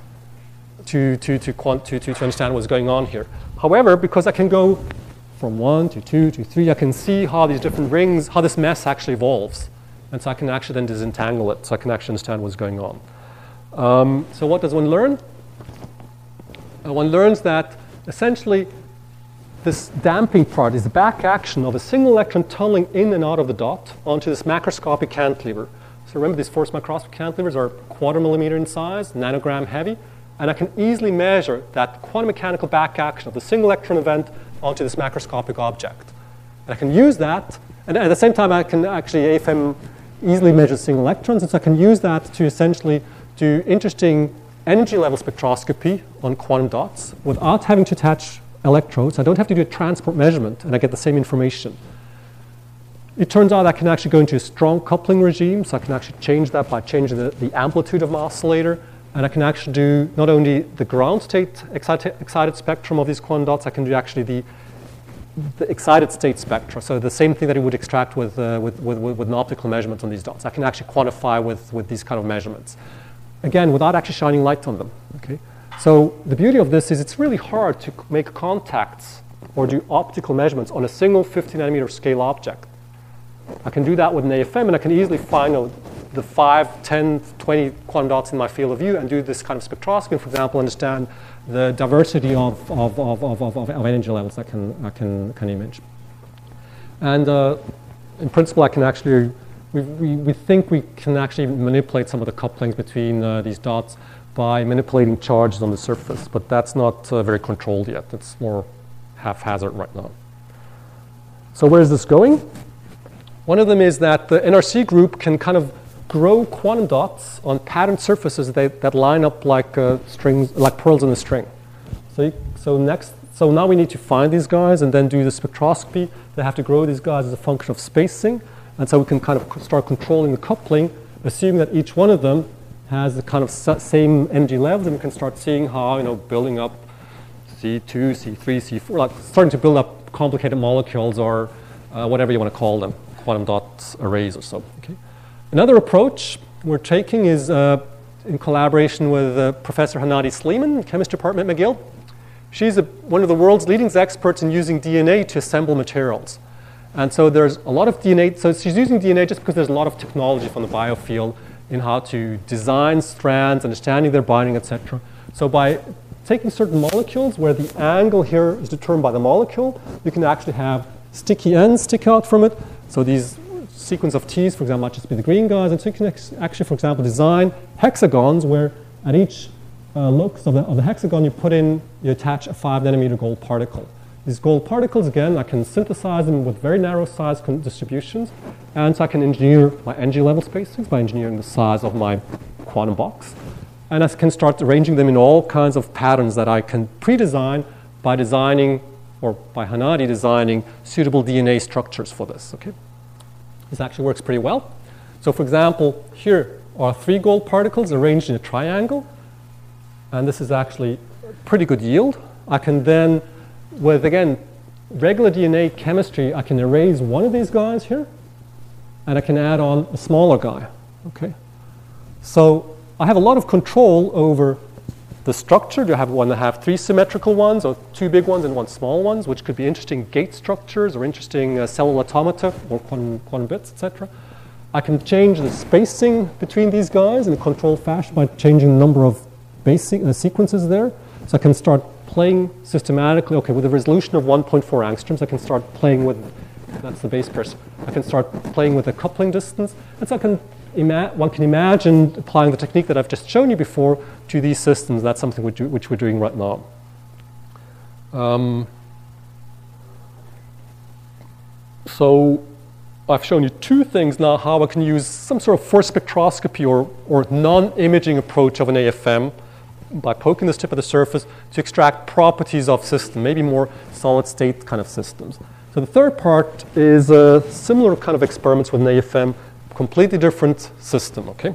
to understand what's going on here. However, because I can go from 1 to 2 to 3, I can see how these different rings, how this mess actually evolves. And so I can actually then disentangle it, so I can actually understand what's going on. So what does one learn? One learns that essentially this damping part is the back action of a single electron tunneling in and out of the dot onto this macroscopic cantilever. So remember, these force microscopic cantilevers are 1/4 millimeter in size, nanogram heavy, and I can easily measure that quantum mechanical back action of the single electron event onto this macroscopic object. And I can use that, and at the same time I can actually AFM easily measure single electrons, and so I can use that to essentially do interesting energy level spectroscopy on quantum dots without having to attach electrodes. I don't have to do a transport measurement, and I get the same information. It turns out I can actually go into a strong coupling regime, so I can actually change that by changing the amplitude of my oscillator, and I can actually do not only the ground state excited spectrum of these quantum dots, I can do actually the excited state spectra, so the same thing that you would extract with an optical measurement on these dots. I can actually quantify with these kind of measurements. Again, without actually shining light on them. Okay? So the beauty of this is it's really hard to make contacts or do optical measurements on a single 50 nanometer scale object. I can do that with an AFM, and I can easily find the 5, 10, 20 quantum dots in my field of view and do this kind of spectroscopy, for example, understand the diversity of energy levels that I can image. And in principle, I can actually, we think we can actually manipulate some of the couplings between these dots by manipulating charges on the surface, but that's not very controlled yet. It's more haphazard right now. So where is this going? One of them is that the NRC group can kind of grow quantum dots on patterned surfaces that line up like strings, like pearls in a string. So now we need to find these guys and then do the spectroscopy. They have to grow these guys as a function of spacing, and so we can kind of start controlling the coupling, assuming that each one of them has the kind of same energy levels, and we can start seeing how, building up C2, C3, C4, like starting to build up complicated molecules or whatever you want to call them, quantum dot arrays or so. Okay? Another approach we're taking is in collaboration with Professor Hannadi Sleeman, Chemistry Department at McGill. She's one of the world's leading experts in using DNA to assemble materials. And so there's a lot of DNA. So she's using DNA just because there's a lot of technology from the biofield in how to design strands, understanding their binding, etc. So by taking certain molecules where the angle here is determined by the molecule, you can actually have sticky ends stick out from it. So these sequence of T's, for example, might just be the green guys. And so you can actually, for example, design hexagons where at each locus of the hexagon you attach a 5 nanometer gold particle. These gold particles, again, I can synthesize them with very narrow size distributions. And so I can engineer my energy level spacings by engineering the size of my quantum box. And I can start arranging them in all kinds of patterns that I can pre-design by designing, or by Hannadi designing, suitable DNA structures for this. Okay? This actually works pretty well. So for example, here are 3 gold particles arranged in a triangle. And this is actually a pretty good yield. I can then, with, again, regular DNA chemistry, I can erase one of these guys here, and I can add on a smaller guy. Okay? So I have a lot of control over the structure. Do I have one that have 3 symmetrical ones, or 2 big ones and 1 small ones, which could be interesting gate structures or interesting cellular automata or quantum bits, etc. I can change the spacing between these guys in a controlled fashion by changing the number of basic sequences there. So I can start playing systematically. Okay, with a resolution of 1.4 angstroms, I can start playing with, that's the base pairs. I can start playing with the coupling distance. And so one can imagine applying the technique that I've just shown you before to these systems. That's something which we're doing right now. So I've shown you 2 things now how I can use some sort of force spectroscopy or non-imaging approach of an AFM by poking this tip of the surface to extract properties of system, maybe more solid state kind of systems. So the third part is similar kind of experiments with an AFM, completely different system, okay?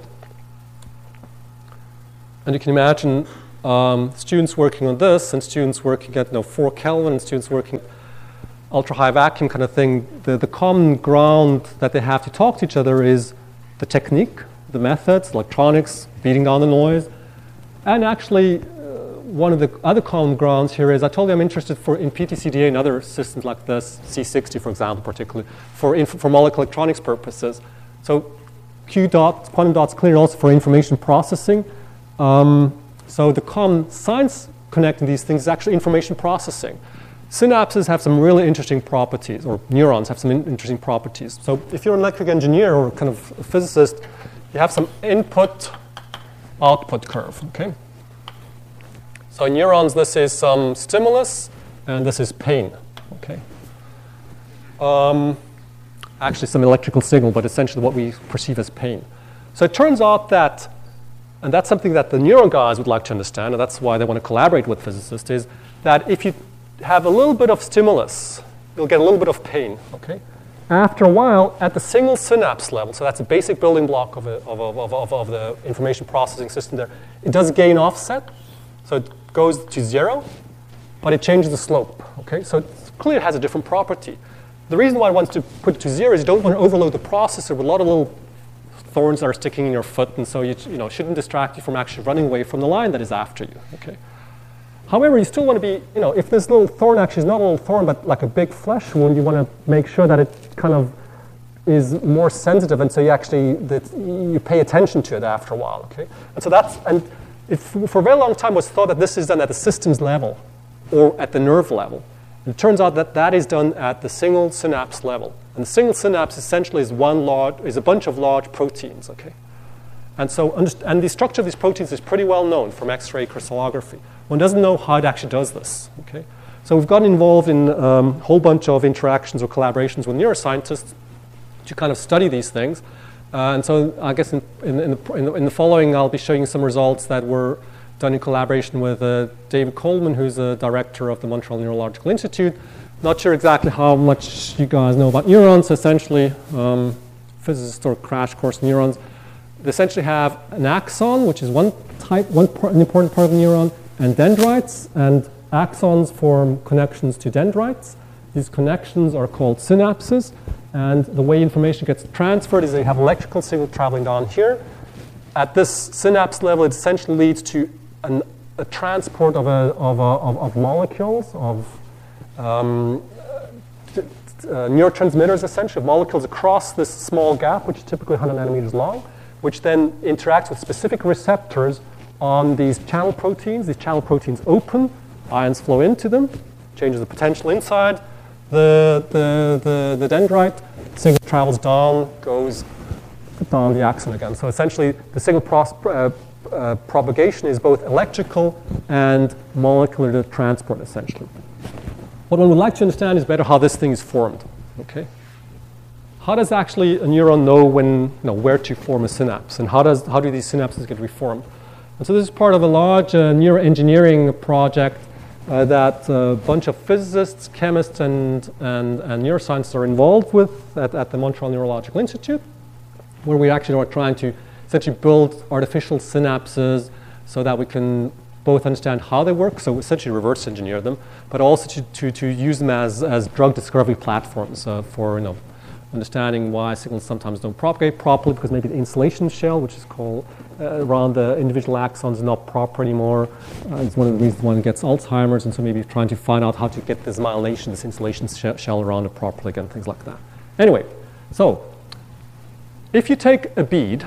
And you can imagine students working on this and students working at 4 Kelvin and students working at ultra high vacuum kind of thing. The common ground that they have to talk to each other is the technique, the methods, electronics, beating down the noise. And actually, one of the other common grounds here is I told you I'm interested in PTCDA and other systems like this, C60, for example, particularly, for molecular electronics purposes. So Q dots, quantum dots clear also for information processing. So the common science connecting these things is actually information processing. Synapses have some really interesting properties, or neurons have some interesting properties. So if you're an electric engineer or kind of a physicist, you have some input-output curve, okay? So in neurons, this is some stimulus, and this is pain, okay? Actually, some electrical signal, but essentially what we perceive as pain. So it turns out that, and that's something that the neuro guys would like to understand, and that's why they want to collaborate with physicists, is that if you have a little bit of stimulus, you'll get a little bit of pain, okay? After a while, at the single synapse level, so that's a basic building block of the information processing system there, it does gain offset, so it goes to 0, but it changes the slope, okay? So clearly it has a different property. The reason why it wants to put it to 0 is you don't want to overload the processor with a lot of little thorns that are sticking in your foot, and so you shouldn't distract you from actually running away from the line that is after you, okay? However, you still want to be, if this little thorn actually is not a little thorn, but like a big flesh wound, you want to make sure that it kind of is more sensitive, and so you pay attention to it after a while, okay? And so for a very long time, it was thought that this is done at the systems level or at the nerve level. And it turns out that that is done at the single synapse level. And the single synapse essentially is a bunch of large proteins, okay? And so, and the structure of these proteins is pretty well known from X-ray crystallography. One doesn't know how it actually does this, okay? So we've gotten involved in a whole bunch of interactions or collaborations with neuroscientists to kind of study these things. And so I guess in the following, I'll be showing you some results that were done in collaboration with David Coleman, who's the director of the Montreal Neurological Institute. Not sure exactly how much you guys know about neurons. Essentially, physicists or crash course neurons. They essentially have an axon, which is an important part of the neuron, and dendrites, and axons form connections to dendrites, These connections are called synapses, and the way information gets transferred is they have electrical signal traveling down here. At this synapse level, it essentially leads to a transport of molecules, of neurotransmitters, essentially, of molecules across this small gap, which is typically 100 nanometers long, which then interacts with specific receptors on these channel proteins. These channel proteins open, ions flow into them, changes the potential inside the dendrite, signal travels down, goes down the axon again. So essentially, the signal propagation is both electrical and molecular transport, essentially. What one would like to understand is better how this thing is formed. Okay? How does actually a neuron know when, where to form a synapse, and how do these synapses get reformed? And so this is part of a large neuroengineering project that a bunch of physicists, chemists, and neuroscientists are involved with at the Montreal Neurological Institute, where we actually are trying to essentially build artificial synapses so that we can both understand how they work, so essentially reverse engineer them, but also to use them as drug discovery platforms for understanding why signals sometimes don't propagate properly, because maybe the insulation shell, which is called around the individual axons, is not proper anymore. It's one of the reasons one gets Alzheimer's, and so maybe trying to find out how to get this myelination, this insulation shell around it properly again, things like that. Anyway, so if you take a bead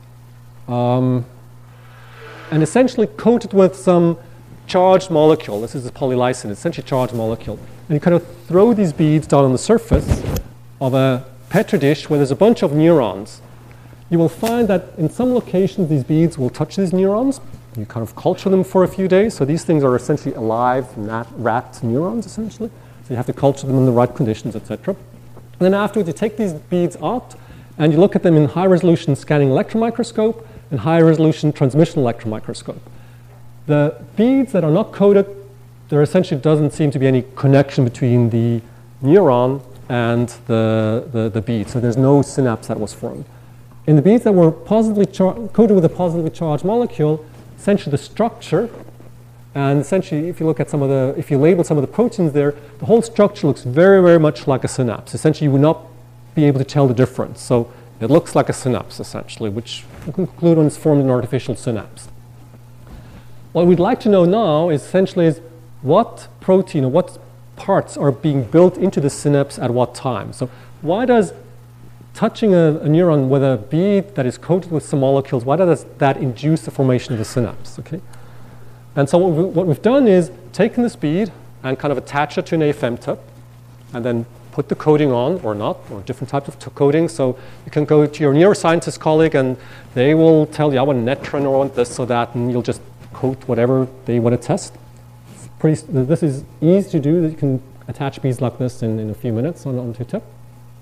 and essentially coat it with some charged molecule, this is a polylysine, essentially charged molecule, and you kind of throw these beads down on the surface of a Petri dish where there's a bunch of neurons, you will find that in some locations these beads will touch these neurons. You kind of culture them for a few days. So these things are essentially alive, rat neurons, essentially. So you have to culture them in the right conditions, etc. And then afterwards, you take these beads out and you look at them in high-resolution scanning electron microscope and high-resolution transmission electron microscope. The beads that are not coated, there essentially doesn't seem to be any connection between the neuron and the bead. So there's no synapse that was formed. In the beads that were positively coated with a positively charged molecule, essentially the structure, and essentially if you look at if you label some of the proteins there, the whole structure looks very, very much like a synapse. Essentially, you would not be able to tell the difference. So it looks like a synapse, essentially, which you can conclude when it's formed an artificial synapse. What we'd like to know now is essentially what protein or what parts are being built into the synapse at what time. So why does touching a neuron with a bead that is coated with some molecules, why does that induce the formation of the synapse? Okay? And so what we've done is taken this bead and kind of attach it to an AFM tip and then put the coating on or not, or different types of coating. So you can go to your neuroscientist colleague and they will tell you, I want netrin or I want this or that, and you'll just coat whatever they want to test. This is easy to do. You can attach beads like this in a few minutes onto your tip.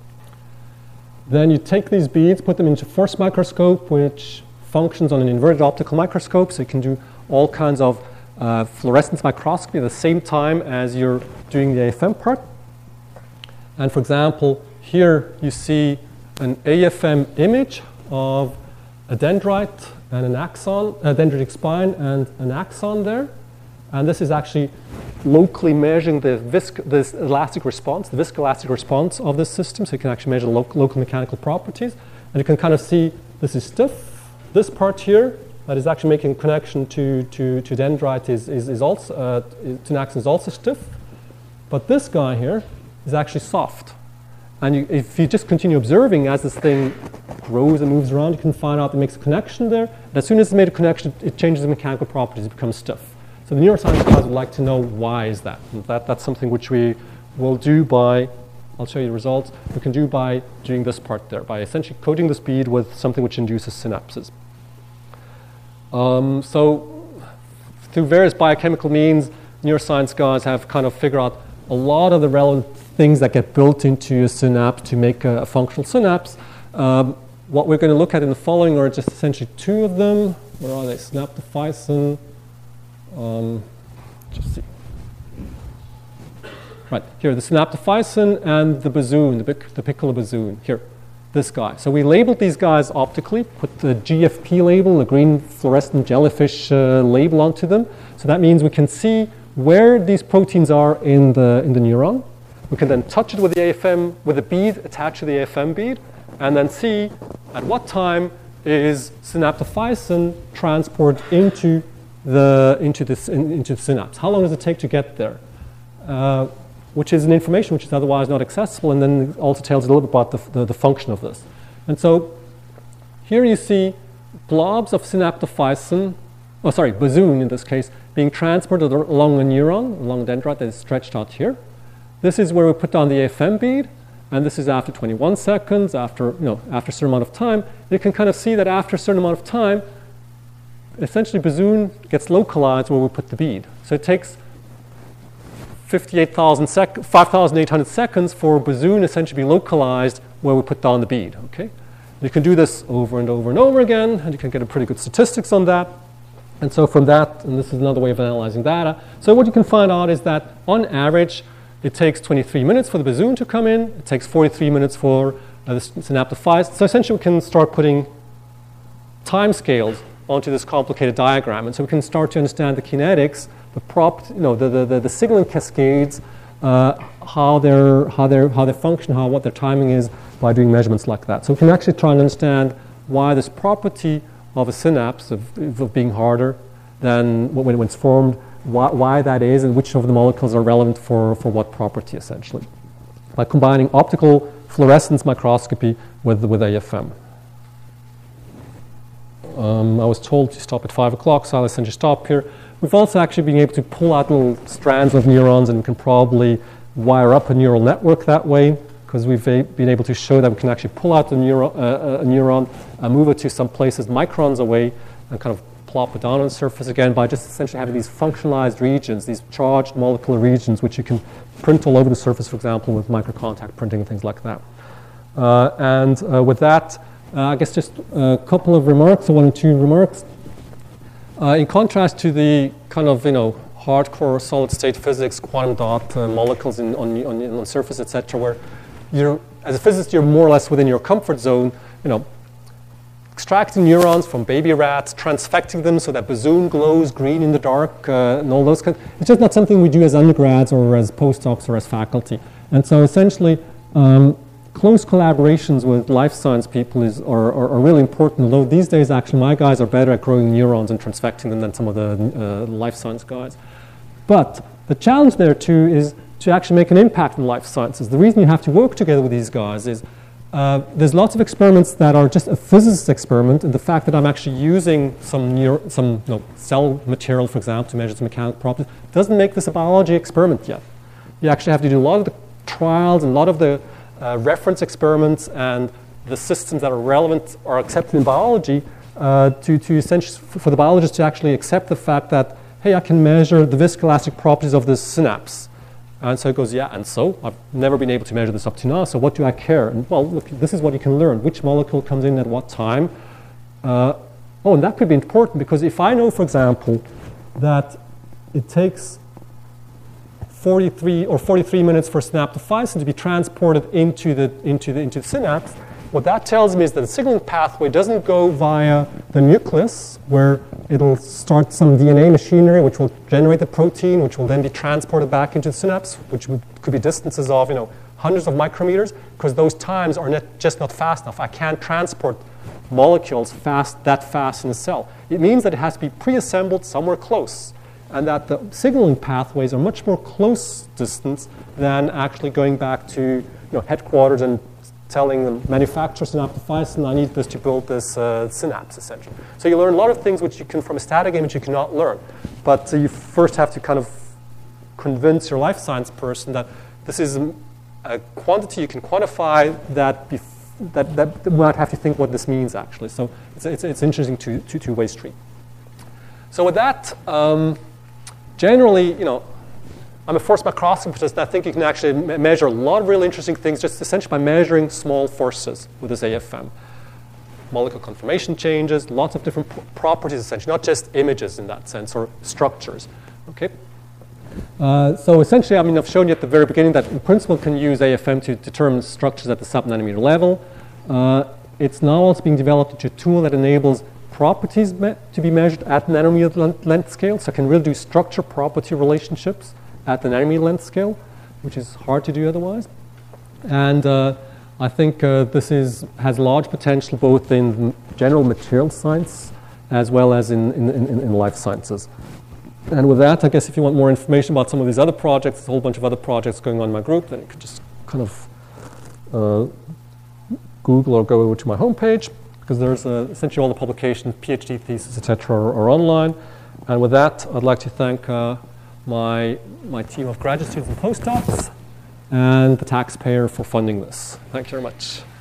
Then you take these beads, put them into force microscope, which functions on an inverted optical microscope, so you can do all kinds of fluorescence microscopy at the same time as you're doing the AFM part. And for example, here you see an AFM image of a dendrite and an axon, a dendritic spine and an axon there. And this is actually locally measuring the elastic response, the viscoelastic response of this system. So you can actually measure local mechanical properties. And you can kind of see this is stiff. This part here that is actually making a connection to dendrite is also, to an axon is also stiff. But this guy here is actually soft. And if you just continue observing as this thing grows and moves around, you can find out it makes a connection there. And as soon as it's made a connection, it changes the mechanical properties, it becomes stiff. So the neuroscience guys would like to know why is that. And that's something which we will do by, I'll show you the results, we can do by doing this part there, by essentially coating this bead with something which induces synapses. So through various biochemical means, neuroscience guys have kind of figured out a lot of the relevant things that get built into a synapse to make a functional synapse. What we're going to look at in the following are just essentially two of them. Where are they? Synaptophysin. Just see. Right, here, the synaptophysin and the bazoon, the piccola-bazoon. Here, this guy. So we labeled these guys optically, put the GFP label, the green fluorescent jellyfish label onto them. So that means we can see where these proteins are in the neuron. We can then touch it with the AFM, with a bead attached to the AFM bead, and then see at what time is synaptophysin transport into the synapse. How long does it take to get there? Which is an information which is otherwise not accessible, and then it also tells you a little bit about the function of this. And so here you see blobs of synaptophysin, boson in this case, being transported along a neuron, along a dendrite that is stretched out here. This is where we put down the AFM bead, and this is after 21 seconds, after a certain amount of time. You can kind of see that after a certain amount of time, essentially boson gets localized where we put the bead. So it takes 5,800 seconds for boson essentially to be localized where we put down the bead. Okay, you can do this over and over and over again, and you can get a pretty good statistics on that. And so from that, and this is another way of analyzing data, so what you can find out is that on average, it takes 23 minutes for the boson to come in. It takes 43 minutes for the synaptophysin. So essentially, we can start putting time scales onto this complicated diagram, and so we can start to understand the kinetics, the signaling cascades, how they function, what their timing is by doing measurements like that. So we can actually try and understand why this property of a synapse of being harder than when it's formed, why that is, and which of the molecules are relevant for what property, essentially, by combining optical fluorescence microscopy with AFM. I was told to stop at 5 o'clock, so I'll essentially stop here. We've also actually been able to pull out little strands of neurons, and can probably wire up a neural network that way, because we've been able to show that we can actually pull out a neuron and move it to some places microns away and kind of plop it down on the surface again by just essentially having these functionalized regions, these charged molecular regions, which you can print all over the surface, for example, with microcontact printing and things like that. With that, I guess just a couple of remarks, one or two remarks. In contrast to the kind of hardcore solid-state physics, quantum dot molecules on surface, etc., where as a physicist you're more or less within your comfort zone, extracting neurons from baby rats, transfecting them so that boson glows green in the dark, and all those kinds. It's just not something we do as undergrads or as postdocs or as faculty. And so essentially, close collaborations with life science people are really important, although these days actually my guys are better at growing neurons and transfecting them than some of the life science guys. But the challenge there too is to actually make an impact in life sciences. The reason you have to work together with these guys is there's lots of experiments that are just a physicist experiment, and the fact that I'm actually using some cell material, for example, to measure some mechanical properties, doesn't make this a biology experiment yet. You actually have to do a lot of the trials and a lot of the reference experiments and the systems that are relevant or accepted in biology to essentially for the biologist to actually accept the fact that, hey, I can measure the viscoelastic properties of this synapse. And so it goes, yeah, and so I've never been able to measure this up to now, so what do I care? And well, look, this is what you can learn. Which molecule comes in at what time? And that could be important, because if I know, for example, that it takes 43 minutes for synaptophysin to be transported into the synapse, what that tells me is that the signaling pathway doesn't go via the nucleus, where it'll start some DNA machinery which will generate the protein, which will then be transported back into the synapse, which could be distances of hundreds of micrometers, because those times are just not fast enough. I can't transport molecules that fast in a cell. It means that it has to be pre-assembled somewhere close, and that the signaling pathways are much more close distance than actually going back to headquarters and telling the manufacturer synaptophysin, I need this to build this synapse, essentially. So you learn a lot of things which you can, from a static image, you cannot learn. But you first have to kind of convince your life science person that this is a quantity you can quantify that we might have to think what this means, actually. So it's interesting two-way street. So with that, generally, I'm a force microscopist, and I think you can actually measure a lot of really interesting things just essentially by measuring small forces with this AFM. Molecular conformation changes, lots of different properties, essentially, not just images in that sense, or structures. Okay. So essentially, I've shown you at the very beginning that in principle can use AFM to determine structures at the sub-nanometer level. It's now also being developed into a tool that enables properties to be measured at nanometer length scale, so it can really do structure-property relationships at the nanometer length scale. which is hard to do otherwise. And I think this has large potential both in general material science as well as in life sciences. And with that, I guess if you want more information about some of these other projects, there's a whole bunch of other projects going on in my group, then you could just kind of Google or go over to my homepage, because there's essentially all the publications, PhD theses, etc., are online. And with that, I'd like to thank my team of graduate students and postdocs and the taxpayer for funding this. Thank you very much.